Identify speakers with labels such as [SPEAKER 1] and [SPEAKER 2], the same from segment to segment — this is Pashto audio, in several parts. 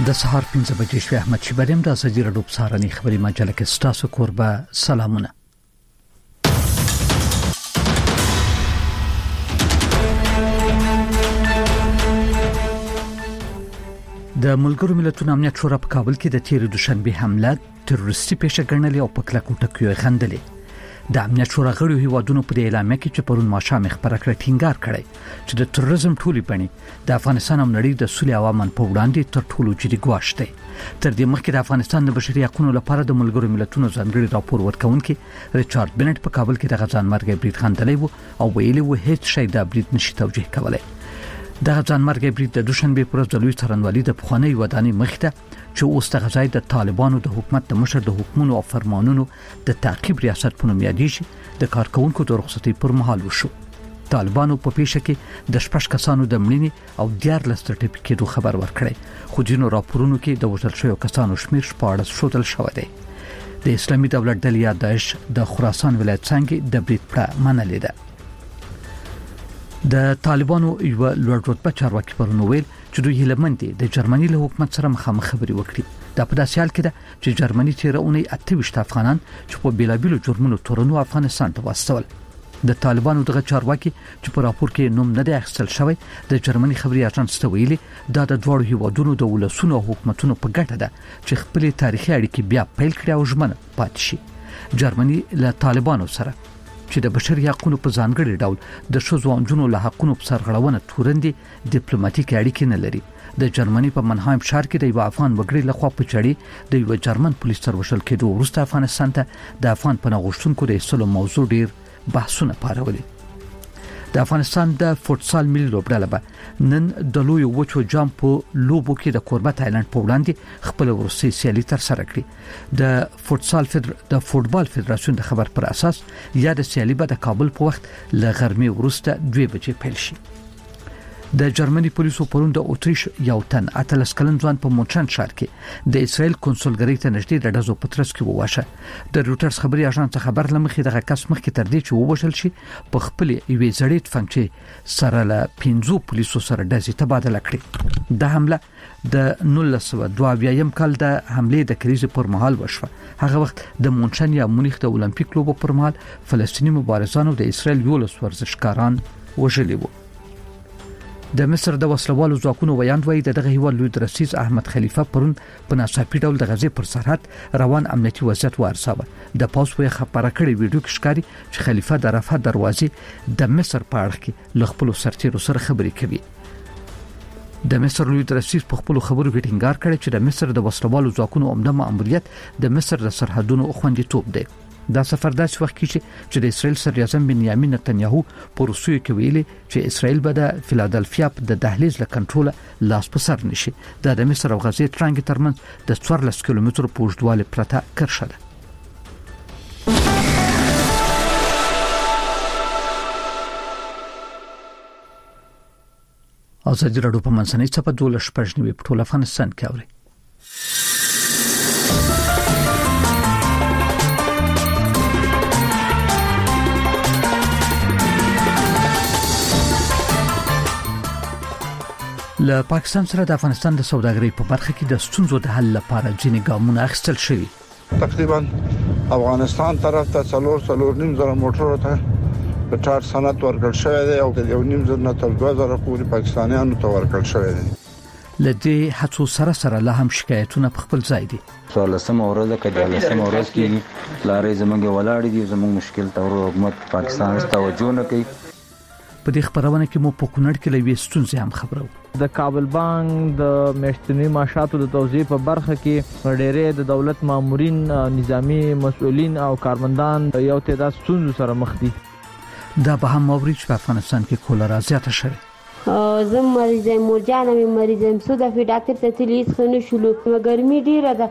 [SPEAKER 1] د سهار 5 بجې شوي احمد شیبریم د ازادي راډیو په سهارني خبري مجله کې ستاسو کوربه سلامونه. د ملګرو ملتونو امنیت شورا په کابل کې د تیر دوشنبه حمله تروریستي پیښه ګڼلې او په کلکو ټکیو غندلې. د امنیت شورا غړو هیوادونو په اعلامیه کې چې پرون ماښام خبره کړې ټینګار کړی چې د تروریزم ټولې بڼې د افغانستان او نړۍ د سولې او امن په وړاندې تر ټولو جدي ګواښ دی. تر دې مخکې د افغانستان د بشري حقوقو لپاره د ملګرو ملتونو ځانګړي راپور ورکونکي ریچارډ بنټ په کابل کې د غزان مرګ برید خندلې وو او ویلي وو هیڅ شی د برید نشي توجیه کولای. د غزان مرګ برید د دوشنبه پر ورځ د لوی څارنوالۍ د پخوانی ودانۍ مخته چې اوس د غزای د طالبانو د حکومت د مشر د حکومتونو او فرمانونو د تعقیب ریاست په نوم یادېږي د کارکونکو د رخصتۍ پر مهال وشو. طالبانو په پیښه کې د 6 کسانو د مړینې او 14 سرټیفیکټونو خبر ورکړی، خو ځینو راپورونو کې د وژل شویو کسانو شمیر 14 شوتل شوی دی. د اسلامي دولت ډلې یا داعش د خراسان ولایت څنګه د برید پر منلې ده. د طالبانو یو لوړ رتبه چارواکي پرونه ویل چې دوی هیلمند دي د جرمني له حکومت سره مخامخ خبري وکړي. دا په داسې حال کې ده چې جرمني تیر اونۍ 28 افغانان چې په بیلابیلو جرمونو تورنو افغانستان ته واستول. د طالبانو دغه چارواکي چې په راپور کې نوم نه دی اخیستل شوی د جرمني خبري اژانس ته ویلي دا د دوړو هیوادونو د ولسونو او حکومتونو په ګټه ده چې خپل تاریخي اړیکې بیا پیل کړي او ژمنه پاتې شي. جرمني له طالبانو سره چې د بشري حقوقو په ځانګړي ډول د شوزو انجونو له حقوقو په سرغړونه تورندي ډیپلوماټیک اړیکې نه لري. د جرمني په منهایم ښار کې د یو افغان وګړي لخوا په چړي د یو جرمن پولیس تر وشل کېدو وروسته افغانستان ته د افغان پناهغوښتونکو د ایستلو موضوع ډیر بحثونه پارولي. د افغانستان د فوتسال ملي لوبډله به نن د لوی وچو جام په لوبو کې د کوربه تایلند په وړاندې خپل وروستي سیالي تر سره کړي. د فوتبال فدراسیون د خبر پر اساس یا د سیالي به د کابل په وخت ل غرمې وروسته 2 بجې پیل شي. د جرمني پولیسو پرون د اوتریش یو تن اتلس کلن ځوان په مونټرن ښار کې د اسرائیل کنسولګری ته نږدې د ډزو پترس کې وواشه. د روټرز خبري اژانس خبر لمخې دغه کس مخکې تر دې چې ووشل شي په خپل یوې زړې تفنګچې سره له 15 پولیسو سره ډزې تبادله کړې. د حمله د 1922 کال د حمله د کریزې پر مهال وشوه. هغه وخت د مونټرن یا مونیخ د اولمپیک لوبو پر مهال فلسطینی مبارزانو د اسرائیل یولس ورزشکاران وژلي وو. د مصر د وسلوالو ځواکونو ویاندوي دغه هیواد لوی درسیز احمد خلیفه پرون په ناڅاپي ډول د غزې پر سرحد روان امنیتي وضعیت وارساوه. د پاوس په خبره کړې ویډیو کې ښکاري چې خلیفه د رفح دروازې د مصر په اړه کې لغپلو سرتیرو سره خبرې کوي. د مصر لوی درسیز په خپل خبرو کې ټینګار کړی چې د مصر د وسلوالو ځواکونو عمده مأموریت د مصر د سرحدونو خوندیتوب دی. دا سفر داسې وخت کې چې د اسرائیل صدراعظم بنیامین نتنیاهو په روسیې کې ویلي چې اسرائیل به د فیلادلفیا د دهلیز له کنټرول لاس په سر نشي. دا د مصر او غزې ترانګ ترمنځ د 14 کیلومترو په اوږدوالي پرته کرښه ده. ازادي راډیو په منځنۍ صفحه 12 په ټول افغانستان کې اوري. له پاکستان سره د افغانستان د سوداګرۍ په برخه کې د ستونزو د حل لپاره ځینې ګامونه اخیستل شوي.
[SPEAKER 2] تقریبا افغانستان طرف ته 3.5 موټرو ته په ټار صنعت ورکړل شوی دی او 1.5 نه تر 2000 پورې پاکستانیانو ته ورکړل شوی دی.
[SPEAKER 1] لدې هڅو سره له هم شکایتونه په خپل ځای دي.
[SPEAKER 3] څوارلسمه ورځ کې لارې زمونږ ولاړې دي، زمونږ مشکل ته حکومت پاکستان توجه نه کوي.
[SPEAKER 1] په دې خبرونه کې مو په کونړ کې لوي ستونزې هم خبرو.
[SPEAKER 4] د کابل بانک د میاشتنی معاشاتو د توزیع په برخه کې ډېرې د دولت مامورین، نظامی مسؤلین او کارمندان یو تعداد ستونزو سره مخ دي.
[SPEAKER 1] دا به هم موري چې په افغانستان کې کولرا زیاته شوه.
[SPEAKER 5] زم مریض مورجانه مریض سودا فی ډاکټر ته تلیس خنه شلو ګرمي ډیره ده.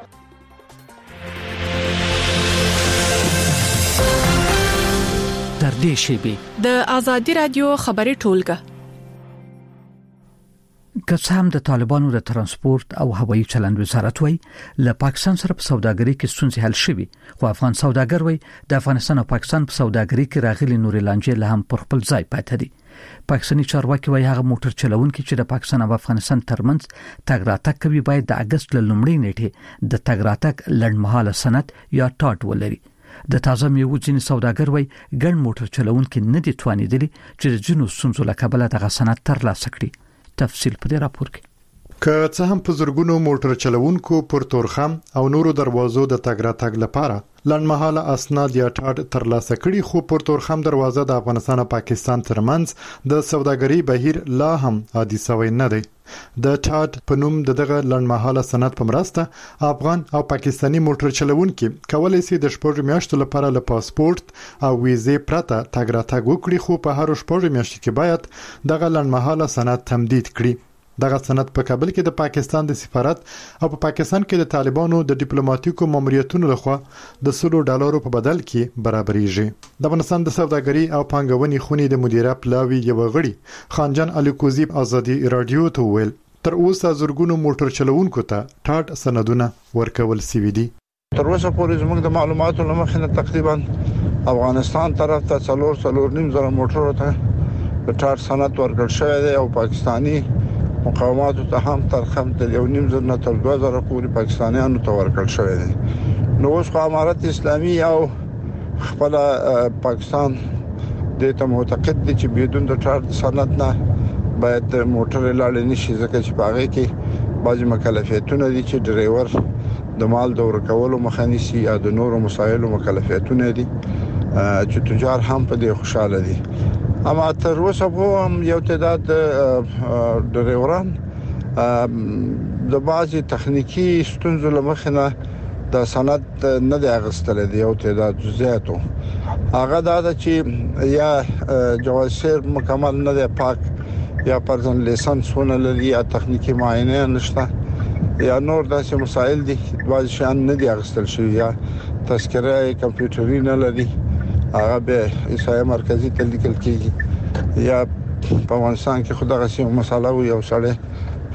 [SPEAKER 1] تر دې شی
[SPEAKER 6] د ازادي رادیو خبري ټولګه
[SPEAKER 1] که څه هم د طالبانو د ترانسپورت او هوایي چلند وزارت وای له پاکستان سره په سوداګرۍ کې ستونزې حل شوي، خو افغان سوداګر وای د افغانستان او پاکستان په سوداګرۍ کې راغلي نورې لانجې له هم پر خپل ځای پاتې دي. پاکستاني چارواکي وايي هغه موټر چلوونکي چې د پاکستان او افغانستان ترمنځ تګ راتګ کوي باید د اگست لومړۍ نیټه د تګ راتګ لړمحاله سند یا ټاټ ولري. د تازه میوو ځینې سوداګر وايي ګڼ موټر چلوونکي نه دي توانیدلي چې د جنو ستونزو له کبله دغه سند ترلاسه کړي. تفصیل په دې راپور کې.
[SPEAKER 7] که څه هم په زرګونو موټر چلوونکو پر تورخم او نورو دروازو د تګ راتګ لپاره لنډمهاله اسناد یا ټاټ ترلاسه کړي، خو پر تورخم دروازه د افغانستان او پاکستان ترمنځ د سوداګرۍ بهیر لا هم عادي شوی نه دی. د ټاټ په نوم دغه لنډمهاله سند په مرسته افغان او پاکستاني موټر چلوونکي کولای شي د 6 میاشتو لپاره له پاسپورت او ویزې پرته تګ راتګ وکړي، خو په هر 6 میاشتو کې باید دغه لنډمهاله سند تمدید کړي. دغه سند په کابل کې د پاکستان د سفارت او په پاکستان کې د طالبانو د ډیپلوماټیکو ماموریتونو لخوا د $100 په بدل کې برابرېږي. د افغانستان د سوداګرۍ او پانګونې خونې د مدیره پلاوی یو غړي خانجان الیکوزی ازادي رادیو ته ویل تر اوسه زرګونو موټر چلوونکو ته ټاټ سندونه ورکول شوي دي.
[SPEAKER 2] تر اوسه پورې زموږ د معلوماتو لمخې نه تقریبا افغانستان طرف ته 4.5 موټرو ته د ټاټ سند ورکړل شوی دی او پاکستاني مقاماتو ته هم ترخم د 1.5 نه تر 2000 پورې پاکستانیانو ته ورکړل شوی دی. نو اوس امارت اسلامي او خپل پاکستان د ته معتقد دي چې بدون د ټاټ سند نه باید موټر لاړ نشي، ځکه چې په هغه کې بعضی مکلفیتونه دي چې ډرایور د مال د ورکولو مخه نیسي یا د نورو مسایلو مکلفیتونه دي چې تجار هم په دې خوشاله دي. اما تر اوسه هم یو تعداد ډرایوران د بعضی تخنیکی ستونزو لمخې نه د سند نه دی اغستل دي او تعداد زیاتو. هغه دا چې یا جواز سیر مکمل نه دی پاک، یا پرځن لیسنسونه لري، یا تخنیکی معاینه نشته، یا نور داسې مسائل دي بعضی شیان نه دی اغستل شوی، یا تذکره کمپیوټري نه لري، هغه به ایسای مرکزی ته لیکل کیږي، یا په افغانستان کې خدای غسی مساله و یو سړی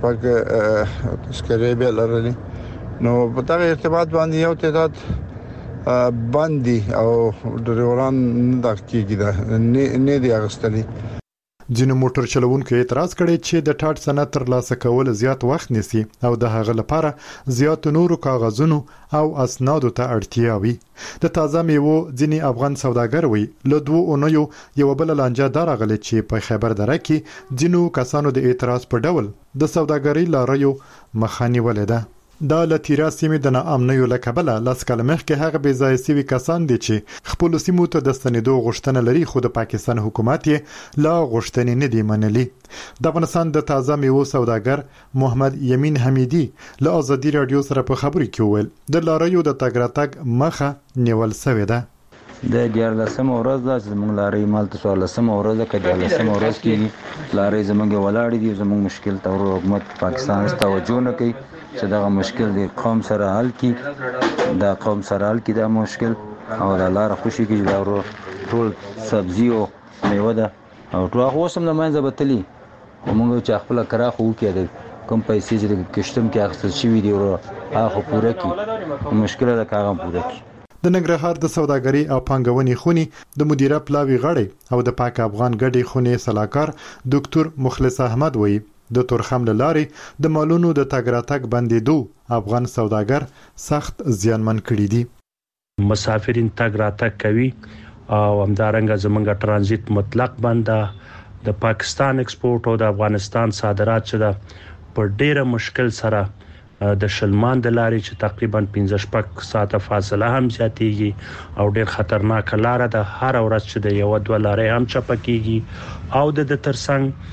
[SPEAKER 2] 15 تذکره به لري. نو په دغه ارتباط باندې یو تعداد باندې او ډرایوران نه کیږي نه دی اغستلی.
[SPEAKER 7] ځینو موټر چلوونکو اعتراض کړی چې د ټاټ سند ترلاسه کول زیات وخت نیسي او د هغه لپاره زیات نورو کاغذونو او اسنادو ته اړتیا وي. د تازه میوو ځینې افغان سوداګر وي له 2 اونیو یو بل لانجه درغلي چې په خبر دره کې ځینو کسانو د اعتراض په ډول د سوداګرۍ لاریو مخاني ولیده. دا لتیرا سیمې د ناامنیو لکبله لاس کلمخ کې هغه بې ځای سوي کسان دي چې خپل سیمو ته د ستنېدو غوښتنه لري، خو د پاکستان حکومت یې لا غوښتنې نه دی منلي. د افغانستان د تازه میوو سوداګر محمد یمین حمیدی له ازادي رادیو سره په خبرو کې وویل د لاریو د تګ راتګ مخه نیول شوې ده.
[SPEAKER 3] د 14 ورځ د زموږ لارې مال ته 14 ورځ کې 14 ورځ کې لارې زموږ ولاړې دي. زموږ مشکل ته حکومت پاکستان توجه نه کوي چې دا مشکل د قوم سره حل کی، دا قوم سره حل کی دا مشکل او د لار خوشي کې دا ټول سبزی او میوه ده او ټول اوسم د منځ بتلی موږ چې خپل کرا خو کې د کوم پیسې چې د کشتم کې اخیستل شوی دی او هغه پوره کی مشکل ده کاغه پوره کی.
[SPEAKER 7] د ننګرهار د سوداګرۍ او پانګونې خونې د مدیره پلاوی غړی او د پاک افغان ګډي خونې صلاحکار ډاکټر مخلص احمد وایي د تورخم لارې د مالونو د تګ راتګ بندیدو افغان سوداګر سخت زیانمن کړي دي.
[SPEAKER 8] مسافرین تګ راتګ کوي او همدارنګه زمونږ ترانزیت مطلق بنده، د پاکستان ایکسپورت او د افغانستان صادرات چې د په ډیره مشکل سره د شلمان د لارې چې تقریبا 15 ساعته فاصله هم زیاتېږي او ډیر خطرناک لار ده. هر ورځ چې د یو دوه لارې هم چپکیږي او د ترڅنګ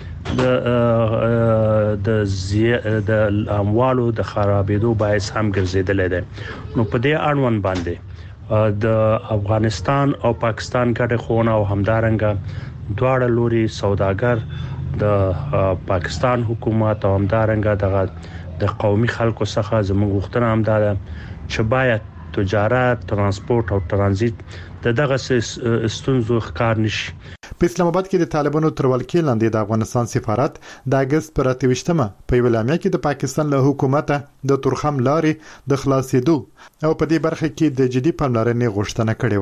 [SPEAKER 8] د اموالو د خرابېدو باعث هم ګرځیدل دي. نو په دې اړوند باندې د افغانستان او پاکستان ګډه خونه او همدارنګه دواړه لوري سوداګر د پاکستان حکومت او همدارنګه د قومي خلکو څخه زموږ غوښتنه هم ده چې باید تجارت، ترانسپورت او ترانزیت دغه ستونزو ښکار نشي.
[SPEAKER 7] په اسلام آباد کې د طالبانو تر ولکې لاندې د افغانستان سفارت د اگست پر 28مه په ویلامیا کې د پاکستان له حکومت د تورخم لارې د خلاصېدو او په دې برخه کې د جدي پاملرنې غوښتنه کړې و.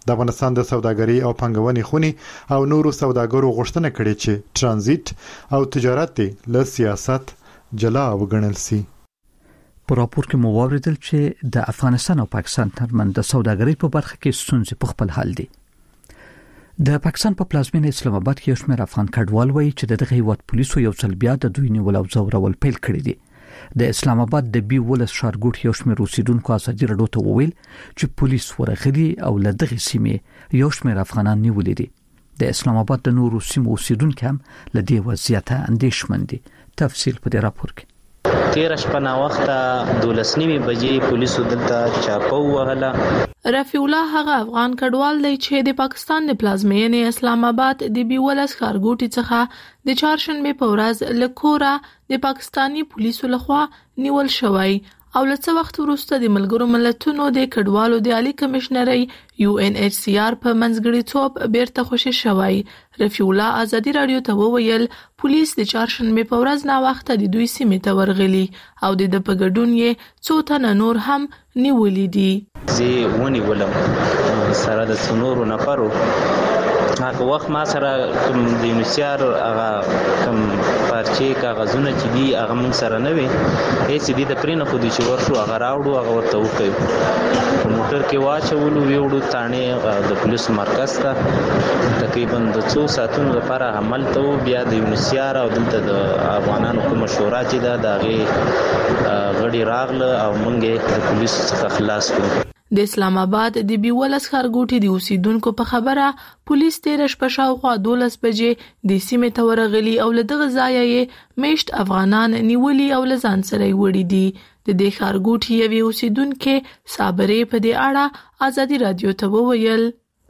[SPEAKER 7] د افغانستان د سوداګرۍ او پانګونې خونې او نورو سوداګرو غوښتنه کړې چې ترانزیت او تجارت له سیاست جلا وګڼل شي.
[SPEAKER 1] په راپور کې مو واوریدل چې د افغانستان او پاکستان ترمنځ د سوداګرۍ په برخه کې ستونزې په خپل حال دي. د پاکستان په پلازمینه اسلام آباد کې یو شمېر افغان کډوال وایي چې دغه هیواد پولیسو یو ځل بیا د دوی نیول او ځورول پیل کړی دي. د اسلام آباد د بي ولس ښارګوټ یو شمېر اوسیدونکو ازادي راډیو ته وویل چې پولیس ورغلي او له دغه سیمې یو شمېر افغانان نیولې دي. د اسلام آباد د نورو سیمو اوسیدونکو هم له دې وضعیت اندېښمن دي. تفصیل په دې راپور کې.
[SPEAKER 9] 13 شپه نا وخته 12:30 بجې پولیسو دلته چاپو وهله.
[SPEAKER 6] رفیع الله هغه افغان کډوال دی چې د پاکستان د پلازمینې اسلام آباد د بي ولس ښارګوټ څخه د چهارشنبه په ورځ له کوره د پاکستانی پولیسو لخوا نیول شوی او له څه وخت وروسته د ملګرو ملتونو د کډوالو د عالی کمشنري UNHCR په منځګړیتوب بیرته خوشی شوی. رفیع الله ازادي رادیو ته وویل پولیس د چهارشنبه په ورځ نا وخت د دوی سیمې ته ورغلي او د په ګډون یې څو تنه نور هم نیولې دي.
[SPEAKER 9] زه ونیولم سره د څنورو نفرو هغه وخت ما سره کوم د یونیسیار هغه کوم پارچې کاغذونه چې دي هغه مون سره نه وي هیڅ دې د پرینه خو دې چې ورشو هغه راوړو هغه ورته وکړو موټر کې واچولو ویوړو تانه د پولیس مرکز ته تقریبا د 2 ساعتونو لپاره عمل ته بیا د یونیسیار او دلته د افغانانو کوم شورا چې دا دغه غړي راغله او مونږه د پولیس څخه خلاص کړو.
[SPEAKER 6] د اسلام آباد د بي ولس ښارګوټي د اوسیدونکو په خبره پولیس 13 شپه شاوخوا 12 بجې د سیمې ته ورغلي او له دغه ځایه یې میشت افغانان نیولي او له ځان سره وړي دي. د دې ښارګوټي یوې اوسیدونکو صابرې په دې اړه ازادي رادیو ته وویل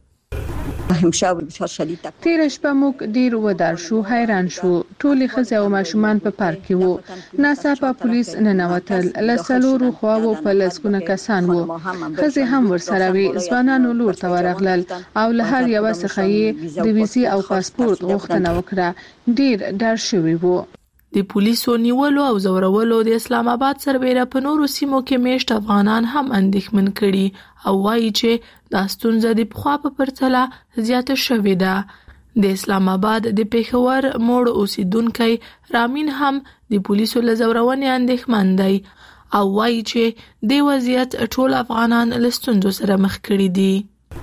[SPEAKER 10] 13 شپه موږ ډیر ودار شو حیران شو ټولې ښځې او ماشومان په پارک کې وو ناڅاپه پولیس ننوتل له څلورو خواو په لسګونه کسان وو ښځې هم ورسره وي ځوانانو لور ته ورغلل او له هر یو څخه یې د ویزې او پاسپورت غوښتنه وکړه ډیر ډار شوی وو.
[SPEAKER 6] د پولیسو نیولو او زورولو د اسلام آباد سربېره په نورو سیمو کې میشت افغانان هم اندېښمن کړي او وایي چې دا ستونزه د پخوا په پرتله زیاته شوې ده. د اسلام آباد د پیښور موړ اوسیدونکي رامین هم د پولیسو له زورونې اندېښمن دی او وایي چې د وضعیت ټول افغانان له ستونزو سره مخ کړي دي.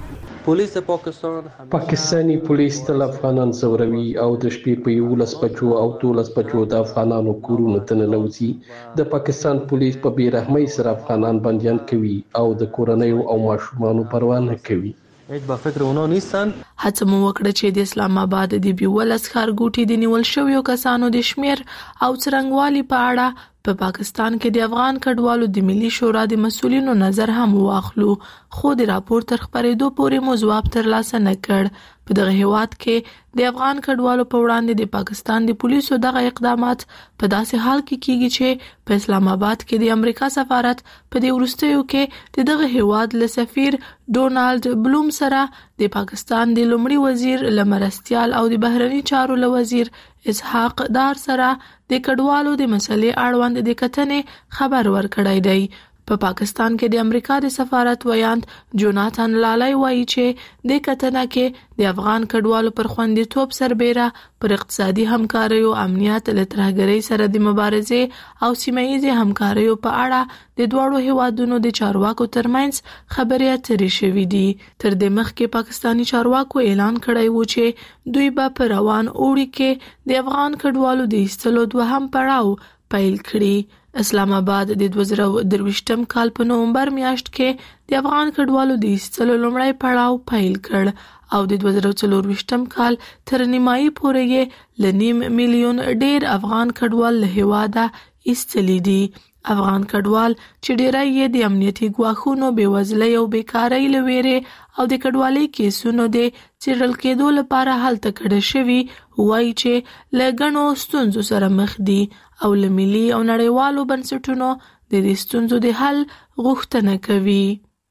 [SPEAKER 11] پاکستانی پولیس تل افغانان زوروي او د شپې په 11 بجو او 12 بجو د افغانانو کورونو ته ننوځي. د پاکستان پولیس په بیرحمۍ سره افغانان بنديان کوي او د کورنۍ او ماشومانو پروا نه کوي.
[SPEAKER 6] هڅه مو وکړه چې د اسلام آباد د بي ولس ښارګوټي د نیول شویو کسانو د شمیر او څرنګوالي په اړه په پاکستان کې د افغان کډوالو د ملي شورا د مسؤلینو نظر هم واخلو خو د راپور تر خبرېدو پورې مو ځواب ترلاسه نه کړ. په دغه هیواد کې د افغان کډوالو په وړاندې د پاکستان د پولیسو دغه اقدامات په داسې حال کې کیږي چې په اسلام آباد کې د امریکا سفارت په دې وروستیو کې د دغه هیواد له سفیر ډونالد بلوم سره د پاکستان د لومړي وزیر لمرستيال او د بهرني چارو له وزیر اسحاق دار سره د کډوالو د مسلې اړوند د کتنې خبر ورکړی دی. په پاکستان کې د امریکا د سفارت ویاند جوناتان لالای وایي چې د کتنه کې د افغان کډوالو پر خوندیتوب سربېره پر اقتصادي همکارۍ او امنیت له ترهګرۍ سره د مبارزې او سیمه‌ییزې همکارۍ په اړه د دوړو هیوادونو د چارواکو ترمنځ خبرې اترې شوې دي. تر دې مخکې پاکستانی چارواکو اعلان کړی و چې دوی به په روان اوړي کې د افغان کډوالو د ایستلو دوهم پړاو پیل کړي. اسلام آباد د 2023 کال په نومبر میاشت کې د افغان کډوالو د ایستلو لومړی پړاو پیل کړ او د 2024 کال تر نیمایي پورې یې ل 9 میلیون ډیر افغان کډوال له هیواده ایستلي دي. افغان کډوال چې ډیری یې د امنیتي ګواښونو بېوزلۍ او بیکارۍ له ویرې او د کډوالۍ کیسونو د څېړل کېدو لپاره هلته کډه شوي وایي چې له ګڼو ستونزو سره مخ دي او له ملي او نړیوالو بنسټونو د دې ستونزو د حل غوښتنه کوي.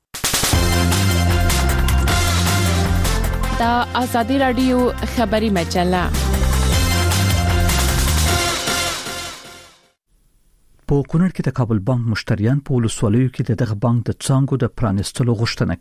[SPEAKER 12] دا ازادي رادیو خبري مجله
[SPEAKER 1] په کونړ کې د کابل بانک مشتریان په ولسوالیو کې دغه بانک د څانګو د پرانستلو غوښتنه کوي.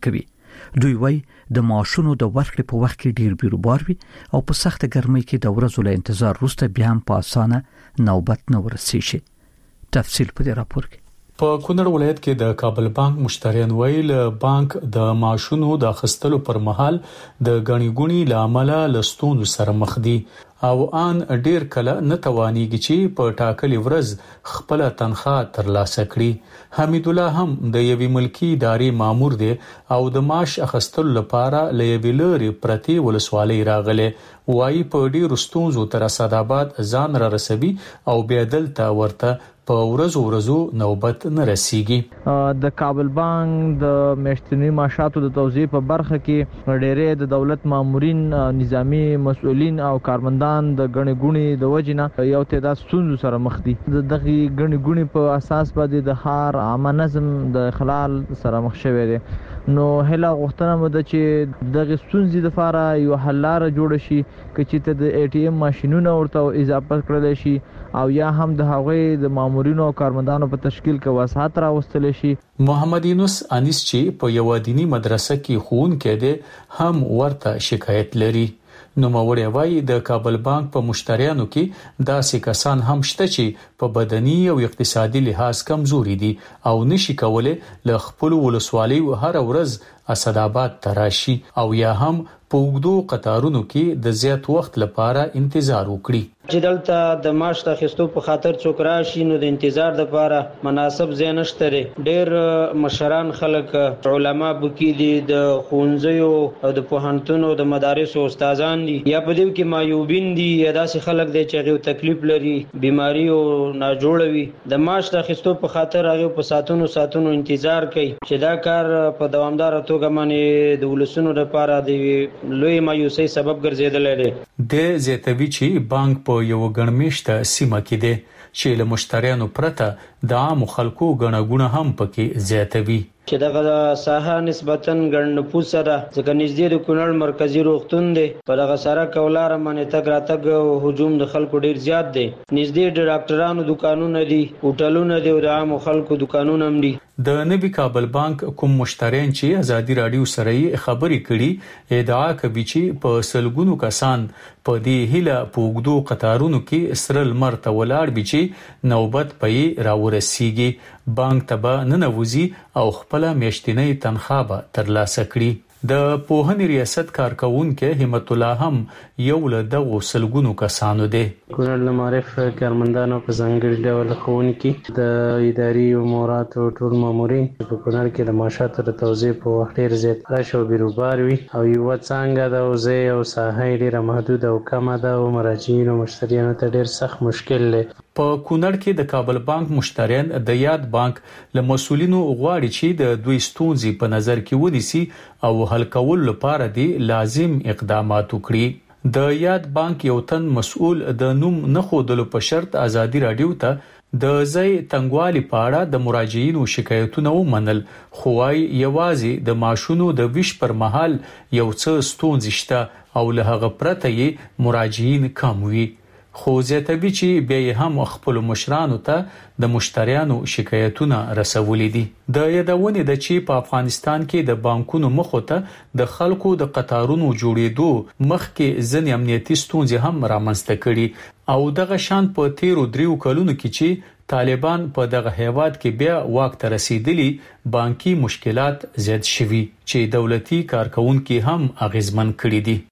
[SPEAKER 1] دوی وايي د معاشونو د ورکړې په وخت کې ډیر بیروبار وي او په سخت ګرمۍ کې د ورځو له انتظار وروسته بیا هم په اسانه نوبت نه ورسیږي. تفصیل په دې راپور کې.
[SPEAKER 13] په کونړ ولایت کې د کابل بانک مشتریان ویل بانک د معاشونو د اخیستلو پر مهال د غنی ګونی لامل لستون سره مخ دي او ان ډیر کله نه توانيږي چې په ټاکلي ورځ خپل تنخواه ترلاسه کړي. حمید الله هم د یوې ملکی ادارې مامور دی او د معاش اخیستلو لپاره لېوی لري پرتی ولسوالۍ راغله وایي په ډیر ستونزو تر اسداباد ځان را رسوي او بیا دلته ورته په ورځو نوبت نه رسیږي.
[SPEAKER 4] د کابل بانک د میاشتنی معاشاتو د توزیع په برخه کې ډېرې د دولت مامورین، نظامی مسؤلین او کارمندان د غنی ګونی د وجنه یو تعداد ستونزو سره مخ دي. دغه غنی ګونی په اساس باندې د ښار عامه نظم د خلال سره مخ شوی دی. نو هله غوښتنه مده چې دغه ستونزې لپاره یو حل لاره جوړ شي چې ته د ای ټی ایم ماشينونو ورته اضافه کړل شي او یا هم د هغوی د مامورینو او کارمندانو په تشکیل کې وسعت راوستل شي.
[SPEAKER 13] محمد یونس انیس چې په یو دینی مدرسه کې ښوونکی دی هم ورته شکایت لري. نو موري وایي د کابل بانک په مشتریانو کې داسې کسان هم شته چې په بدني او اقتصادي لحاظ کمزوري دي او نشي کولای ل خپل ولسوالۍ هر ورځ اسداباد تراشي او یا هم په وګړو قطارونو کې د زیات وخت لپاره انتظار وکړي.
[SPEAKER 14] چې دلته د معاش اخیستو په خاطر څوک راشي نو د انتظار لپاره مناسب ځای نشته لري. ډېر مشران خلک علما بکی دي د خونځیو او د پوهنتونو د مدارسو استادان دي یا په دې کې معیوبین دي یا داسې خلک دي چې غو تکلیف لري، بیماری او ناجوړوي. د معاش اخیستو په خاطر هغه په ساتونو انتظار کوي چې دا کار په دوامدار توګه باندې د ولسونو لپاره د لوی مایوسۍ سبب ګرځیدل لري.
[SPEAKER 13] د زیاتوي چې بانک په یو غنمیشته سیمه کې دي چې له مشتریانو پرته د عام خلکو غنغونه هم پکې زیاتوي.
[SPEAKER 14] چې دغه ساحه نسبتاً ګڼ نفوس سره ځکه نږدې د کونړ مرکزی روغتون دی په دغه سره کولار باندې تګ راتګ او هجوم د خلکو ډیر زیات دی. نږدې د ډاکټرانو دکانونه دي، هوټلونه دي او د عام خلکو دکانونه هم دي.
[SPEAKER 13] د نوي کابل بانک کوم مشتریان چې ازادي رادیو سره خبرې کړي ادعا کوي چې په سلګونو کسان په دې هله پوګدو قطارونو کې سرل مرته ولاړ بي چې نوبت پي راورسيږي. بانک تبا ننوزي او خپل میاشتنی تنخواه به ترلاسه کړي. د پوهنې ریاست کارکونکو همت الله هم یو له دغه سلګونو کسانو دی.
[SPEAKER 9] کونړ د معرف کارمندانو په ځانګړي ډول ښوونکي د اداري امورات او ټول مامورین په کونړ کې د معاشاتو د توزیع په وخت ډیر زیات رش او بیروبار وي او یو څنګه د وزې او ساحه ډیره محدود او کمه ده او مراجعین او مشتریانو ته ډیر سخت مشکل لري.
[SPEAKER 13] په کونړ کې د کابل بانک مشتریان د یاد بانک له مسولینو غواړي چې د دوی ستونزې په نظر کې ونیسي او حل کول لپاره دي لازم اقدامات وکړي. د یاد بانک یو تن مسؤل د نوم نه خودلو په شرط ازادي رادیو ته د ځای تنګوالي په اړه د مراجعینو شکایتونه ومنل خو وايي یوازې د ماشونو د ویش پر مهال یو څه ستونزې شته او له هغه پرته یې مراجعین کم وي. خو زیاتوي چې به هم خپل مشرانو ته د مشتریانو شکایتونه رسولې دي. د یادونه د چې په افغانستان کې د بانکونو مخه ته د خلکو د قطارونو جوړېدو مخکې ځنې امنیتي ستونزې هم رامنځته کړي او دغه شان په 13 کلونو کې چې طالبان په دغه هیواد کې بیا واک ته رسیدلی بانکي مشکلات زیات شوي چې دولتي کارکونکو هم اغیزمن کړي دي.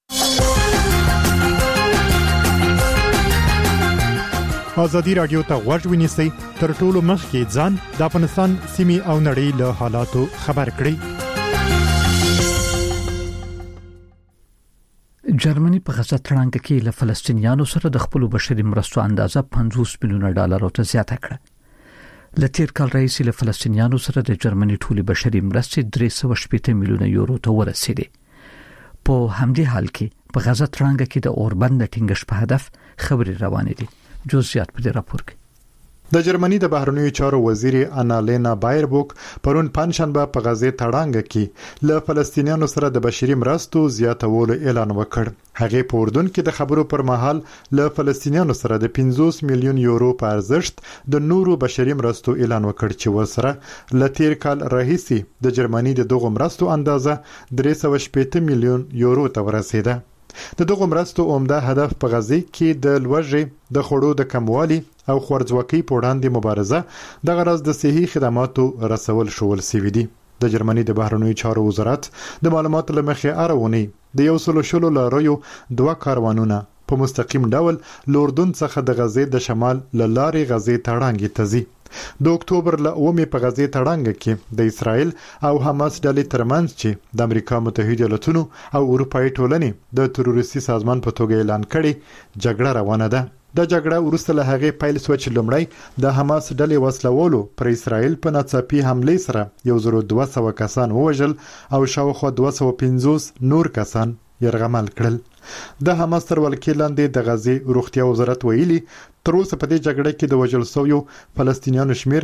[SPEAKER 7] ازادي رادیو ته غوږ ونیسئ تر ټولو مخکې ځان د افغانستان سیمې او نړۍ له حالاتو خبر کړئ.
[SPEAKER 1] جرمني په غزه تړانګه کې له فلسطینیانو سره د خپل بشري مرستو اندازه $50 میلیون ته زیاته کړه. لتیر کال رئیس له فلسطینیانو سره د جرمني ټولي بشري مرستې $380 میلیون ته ورسېدې. په همدې حال کې په غزه تړانګه کې د اوربند ټینګش په هدف خبري روانې دي. جزئیات په دې راپور کې.
[SPEAKER 7] د جرمني د بهرنیو چارو وزیر انالینا بایربوک پرون پنځشنبه په غزه تړانګ کې له فلسطینیانو سره د بشري مرستو زیاتولو اعلان وکړ. هغه په اردن کې د خبرو پر مهال له فلسطینیانو سره د 50 میلیون یورو په ارزښت د نورو بشري مرستو اعلان وکړ چې ورسره ل تیر کال راهیسي د جرمني د دغو مرستو اندازه 380 میلیون یورو ته ورسیده. د دغو مرستو عمده هدف په غزه کې د لوږې د خوړو د کموالي او خورځواکۍ په وړاندې مبارزه د غرض د صحي خدماتو رسول شول سوي دي. د جرمني د بهرنیو چارو وزارت د معلوماتو لمخې اړونی د 100 لاریو 2 کاروانونه په مستقیم ډول لوردون څخه د غزه د شمال لارې غزه تړانګ ته ځي. د اکتوبر ل 9 په غزه تړانګ کې د اسرائیل او حماس ډلې ترمنځ چې د امریکا متحده ایالاتونو او اروپאי ټولنې د تروریستي سازمان په توګه اعلان کړي جګړه روانه ده. د جګړه وروسته له هغه پیل شو چې لومړی د حماس ډلې وسلوالو پر اسرائیل په ناڅاپي حمله سره 1200 کسان ووژل او شاوخوا 250 نور کسان يرغمل کړل. د حماس تر ولکې لاندې د غزه روغتیا وزارت ویلي تر اوسه په دې جګړه کې د وژل شویو فلسطینیانو شمیر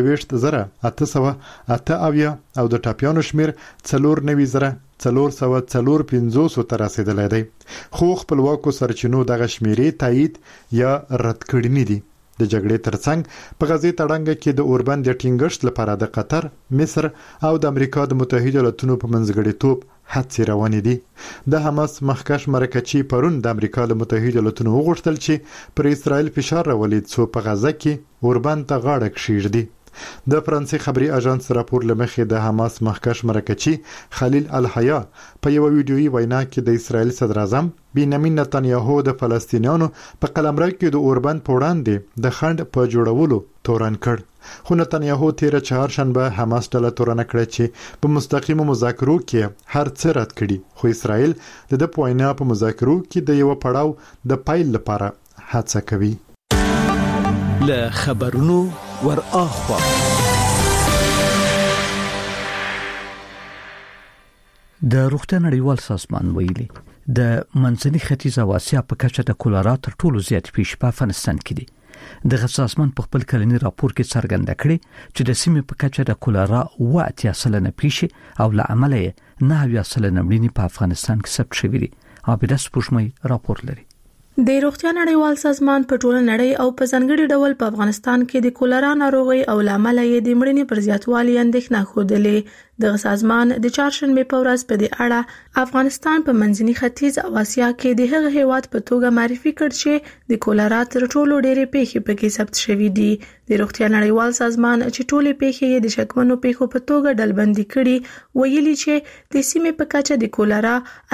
[SPEAKER 7] 40888 او د ټاپیانو شمیر 49450 ته رسیدلی دی. خو خپلواکو سرچینو دغه شمیرې تایید یا رد کړي دي. د جګړې ترڅنګ په غزه تړانګ کې د اوربند د ټینګښت لپاره د قطر، مصر او د امریکا د متحده ایالاتونو په منځګړیتوب هڅې روانې دي. د حماس مخکښ مرکچی پرون د امریکا د متحده ایالاتونو وغوښتل چې پر اسرائیل فشار راولي څو په غزه کې اوربند ته غاړه کښیږدي. د فرانسې خبري اژانس راپور لمخې د حماس مخکښ مرکچی خلیل الحیا په یو ویډیويي وینا کې د اسرائیل صدر اعظم بنیامین نتنیاهو د فلسطینیانو په قلمرو کې د اوربند په وړاندې د خند په جوړولو تورن کړ. خو نتنیاهو تیر چهارشنبه حماس ډله تورن کړ چې په مستقیمو مذاکرو کې هر څه رد کړي. خو اسرائیل د پوینا په مذاکرو کې د یو پړاو د پایل لپاره هڅه کوي.
[SPEAKER 15] له خبرونو ور اخوا
[SPEAKER 1] د روغتیا نړیوال سازمان ویلي د منځني ختیځ او اسیا په کچه د کولرا تر ټولو زیات پیښې په افغانستان کې دي. د سازمان په خپل کلنی راپور کې څرګنده کړې چې د سیمې په کچه د کولرا 80% پیښې او له عمله 90% مړینې په افغانستان کې ثبت شوې دي. عابده سپوږمۍ راپور لري.
[SPEAKER 6] د روغتیا نړیوال سازمان په ټوله نړۍ او په ځانګړي ډول په افغانستان کې د کولرا ناروغي او لامل یې د مړینې پر زیاتوالي اندېښنه خوده. د سازمان د چهارشنبه په ورځ په دې اړه افغانستان په منځني ختیځ او اسیا کې د هغه هیواد په توګه معرفي کړ چې د کولرا تر ټولو ډېرې پیښې پکې ثبت شوې دي. د روغتیا نړیوال سازمان چې ټولې پیښې د شکمنو پیښو په توګه ډلبندي کړي ویلي چې د سیمې په کچه د کولرا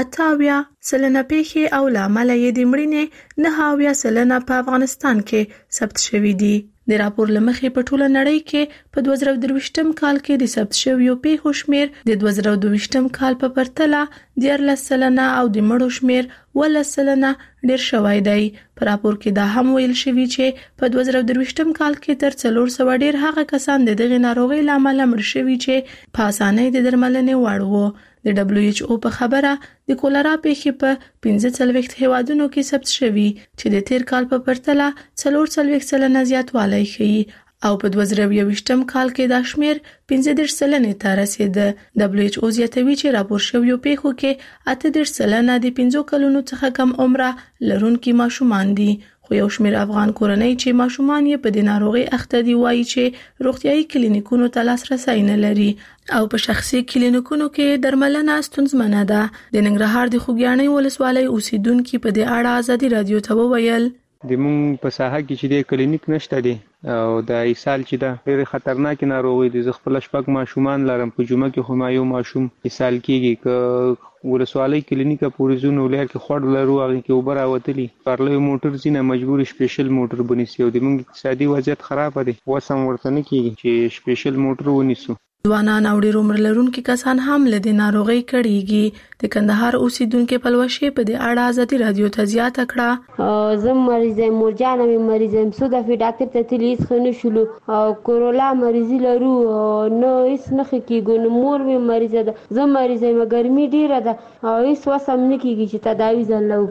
[SPEAKER 6] 88% پیښې او لامل یې د مړینې 90% په افغانستان کې ثبت شوې دي. د راپور لمخې په ټوله نړۍ کې په 2023م کال کې د ثبت شویو پیښو شمیر د 2022م کال په پرتله 14% او د مړو شمیر 12% ډیر شوی دی. په راپور کې دا هم ویل شوی چې په 2023م کال کې تر 400 ډیر هغه کسان د دغه ناروغي لامل مړ شوي چې په اسانۍ د درملنې وړ وو. د WHO په خبره د کولرا پیښې په 45 هیوادونو کې ثبت شوي چې د تیر کال په پرتله 4% زیاتوالی ښیي او په 2022م کال کې دا شمیر 15% ته رسیده. WHO زیاتوي چې راپور شویو پیښو کې 8% د 5 کلونو څخه کم عمره لرونکي ماشومان دي. خو یو شمیر افغان کورنۍ چې ماشومان یې په دې ناروغي اخته دي وایي چې روغتيایي کلینیکونو ته لاسرسي نه لري او په شخصي کلینیکونو کې درملنه ستونزمنه ده. د ننګرهار د خوږیاڼي ولسوالۍ اوسیدونکو په دې اړه ازادي رادیو ته وویل
[SPEAKER 16] د مونږ په ساحه کې چې د کلینیک نشته دي او د ایسال چې دا ډېر خطرناک ناروغي دي. زه خپل شپږ ماشومان لرم. په جمعه کې خو ما یو ماشوم ایسال کېږي که ولسوالۍ کلینیکه پورې زونه ولر کې خور لرو هغه کې وبره وتلی پرلوي موټر زینه مجبور سپیشل موټر بنیسي او د مونږ اقتصادي وضعیت خراب دي وسم ورته نه کېږي چې سپیشل موټر ونیسو.
[SPEAKER 6] ځوانان او ډېر عمر لرونکي کسان هم له دې ناروغي کړيږي. د کندهار اوسیدونکو پلوشي په دې اړه ازادي رادیو ته زیاته کړه.
[SPEAKER 5] زم مریضه مرجان مې مریضه سودا فی ډاکټر ته تلیس خنه شلو او کورولا مریضی لرو نو هیڅ نه کیږي. نو مور مې مریضه ده زم مریضه مې ګرمي ډیره ده او هیڅ وسم نه کیږي چې تداوی ځل لوکو.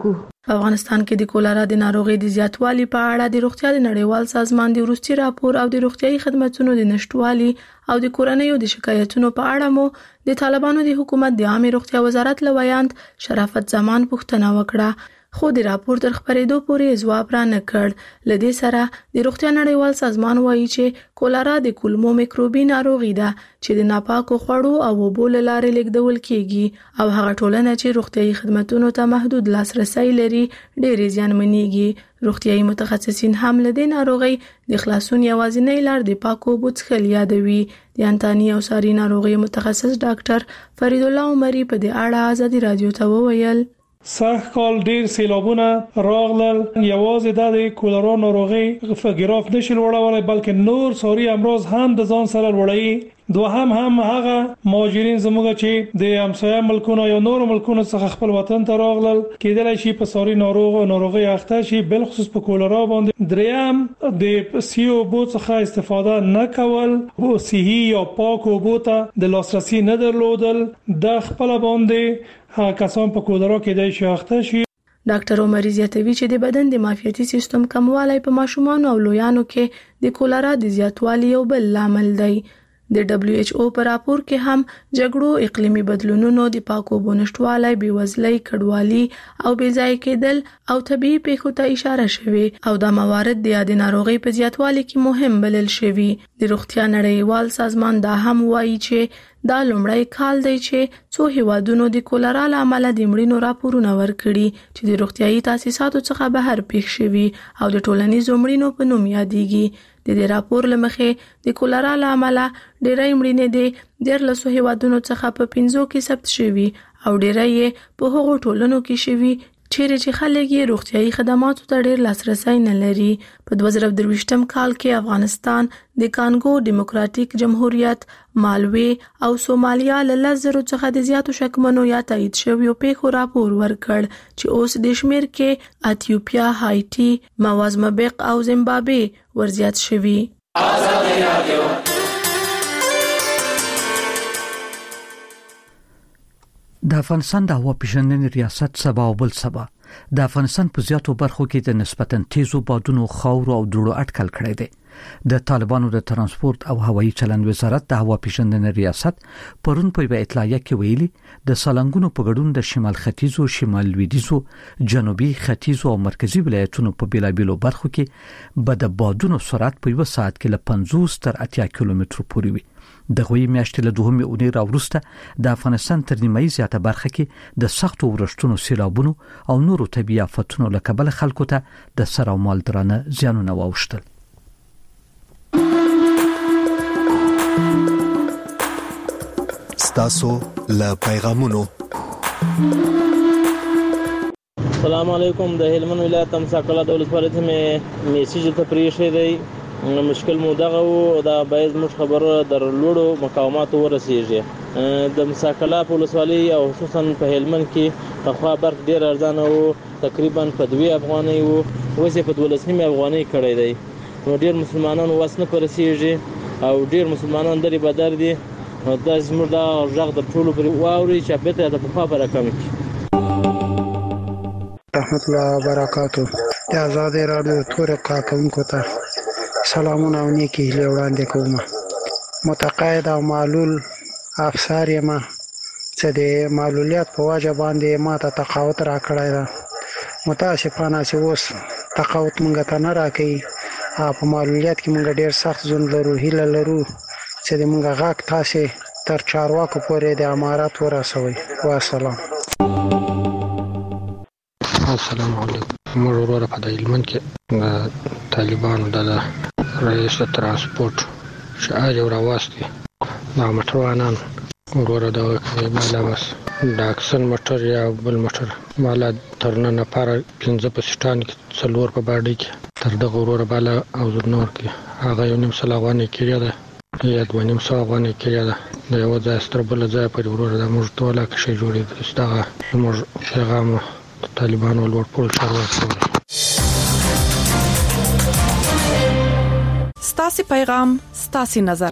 [SPEAKER 6] په افغانستان کې د کولرا د ناروغۍ د زیاتوالي په اړه د روغتیا د نړیوال سازمان د وروستي راپور او د روغتیايي خدماتو د نشټوالي او د کورنیو د شکایتونو په اړه مو د طالبانو د حکومت د عامه روغتیا وزارت لویاند شرافت زمان پوښتنه وکړه، خو د راپور تر خبرېدو پورې ځواب را نه کړ. لدې سره د روغتیا نړیوال سازمان وایي چې کولرا د کولمو میکروبي ناروغي ده چې د ناپاکو خوړو او اوبو له لارې لیږدول کیږي او هغه ټولنه چې روغتیايي خدماتو ته محدود لاسرسي لري ډېر زیانمنېږي. روغتیايي متخصصین هم له دې ناروغي د خلاصون یوازینۍ لار د پاکو اوبو څښل یادوي. د انتاني او ساري ناروغي متخصص ډاکټر فرید الله عمري په دې اړه ازادي رادیو ته وویل:
[SPEAKER 17] سږ کال ډیر سیلابونه راغلل، یوازې د کولرا ناروغي فګراف نشي وړولای بلکې نور ساري امراض هم د ځان سره وړي. دوهم هم هغه مهاجرین زموږ چې د همسایه ملکونو یا نور ملکونو څخه خپل وطن ته راغلل کېدای شي په ساري ناروغي اخته شي، بل خصوص په کولرا باندې. دریم د سیو بو څخه استفاده نه کول، او صحي یا پاک اوبو ته د لاسرسي نه درلودل، د خپل باندې کسان په کولرا کې د شاخته شي.
[SPEAKER 6] ډاکټر عمر زیاتوي چې د بدن د معافیتي سیستم کموالی په ماشومان او لویانو کې د کولرا د زیاتوالي یو بل لامل دی. د WHO په راپور کې هم جګړو، اقلیمي بدلونونو، د پاکو اوبو نشټوالي، بېوزلۍ، کډوالي او بېځایه کېدل او طبيعي پیښو ته اشاره شوې او دا موارد د یاد ناروغي په زیاتوالي کې مهم بلل شوي. د روغتیا نړیوال سازمان دا هم وایي چې دا لومړی کال دی چې څو هیوادونو د کولرا له امله د مړینو راپورونه ورکړي چې د روغتیايي تاسیساتو څخه بهر پیښ شوي او د ټولنیزو مړینو په نوم یادېږي. د دې راپور لمخې د کولرا له امله ډېری مړینې د 13 هیوادونو څخه په 5 کې ثبت شوي او ډېری یې په هغو ټولنو کې شوي چیرې چې خلک یې روغتیايي خدماتو ته ډېر لاسرسي نه لري. په 2023 کال کې افغانستان د کانګو ډیموکراتیک جمهوریت، مالوي او سومالیا له 10,000 څخه د زیاتو شکمنو یا تایید شویو پیښو راپور ورکړ چې اوس د شمیر کې اتیوپیا، هایټي، موازمبیق او زیمبابوے ورزیات شوي.
[SPEAKER 1] د افغانستان د هوا پیژندنې ریاست سبا او بل سبا د افغانستان په زیاتو برخو کې د نسبتاً تیزو بادونو، خاورو او دوړو اټکل کړی دی. د طالبانو د ترانسپورت او هوایي چلند وزارت د هوا پیژندنې ریاست پرون په اطلاعیه کې ویلي د سالنګونو په ګډون د شمال ختیځو، شمال لویدیځو، جنوبي ختیځو او مرکزی ولایتونو په بیلابیلو برخو کې به د بادونو سرعت په 1 ساعت کې له 50 تر 80 کیلومترو پورې وي. د غوي میاشتې له 2 اونۍ راوروسته د افغانستان تر نیمایي زیاته برخه کې د سختو ورښتونو، سیلابونو او نورو طبيعي آفتونو له کبله خلکو ته د سر او مال درانه زیانونه واوښتل.
[SPEAKER 15] ستاسو له پیغامونو.
[SPEAKER 18] السلام علیکم. د هلمند ولایت تمساقلا د ولسوالۍ ته میسیج ته پریښی دی. مشکل مو دغه او دا باید موږ خبره در لوړو مقاماتو ورسیږي. د مساقلا په ولسوالۍ او خصوصا په هلمند کې په خوا برق ډیر ارزانه او تقریبا په 2 افغانۍ او وسې په 12 افغانۍ کړی دی. نو ډیر مسلمانانو واس نه پرسیږي او ډیر مسلمانان درې بدر دي. دا زموږ دا ژغ د ټولو پر واوري چې به ته په خوا پر رقم کې
[SPEAKER 19] رحمت الله وبرکاتو. د آزاد رادیو تور کاکونکو ته سلامونه او نیکی هیله وړاندې کوم. متقاعد او معلول افسر یم چې د معلولیت په وجه باندې ماته تقاعد راکړی ده. متاسفانه چې اوس تقاعد مونږ ته نه راکوي. په معلولیت کې مونږ ډیر سخت ژوند لرو. هیله لرو چې د مونږ غاک تاسې تر چارواکو پورې د امارات ورسوي. والسلام.
[SPEAKER 20] السلام علیکم. موږ وروره په هلمند کې طالبانو د رئیس ترانسپورت چې اجو راوستي دا موټروانان وروره دا بالا بس د اکسن موټر یا بل موټر بالا ترنه نفر 15 په سټان کې څلور په باندې کې تر دغه وروره بالا او نور کې هغه یو نیم سل افغانۍ کړی ده یا 2.5 افغانۍ کړی ده. د یو ځای ستر بل ځای په وروره د موږ ټوله کې شي جوړې دغه موږ پیغام طالبانو لوړ پول شروع.
[SPEAKER 12] ستاسي پیغام ستاسي نظر.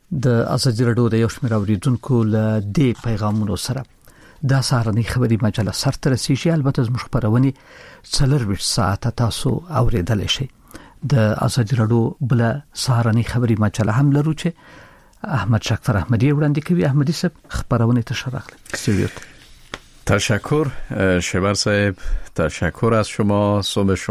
[SPEAKER 1] د ازادي رادیو د یو شمېر اوریدونکو له دې پیغامونو سره دا سهارنی خبری مجله سره رسیدي. البته زموږ خبرونه 24 ساعته تاسو اوریدلای شئ. د ازادي رادیو بل سهارنی خبری مجله هم لرو چې احمد شکفر احمدی وړاندې کوي. احمدی صاحب خبرونه تشرح.
[SPEAKER 21] تشکر شبر صاحب، تشکر از شما. صبح